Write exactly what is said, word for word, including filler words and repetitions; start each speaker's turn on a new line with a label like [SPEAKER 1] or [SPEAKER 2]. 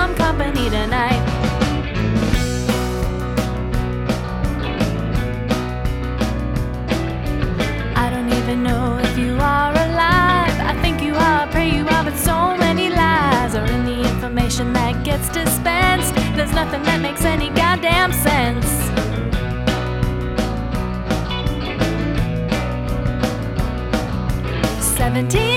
[SPEAKER 1] some company tonight. I don't even know if you are alive. I think you are, pray you are, but so many lies are in the information that gets dispensed. There's nothing that makes any goddamn sense. Seventeen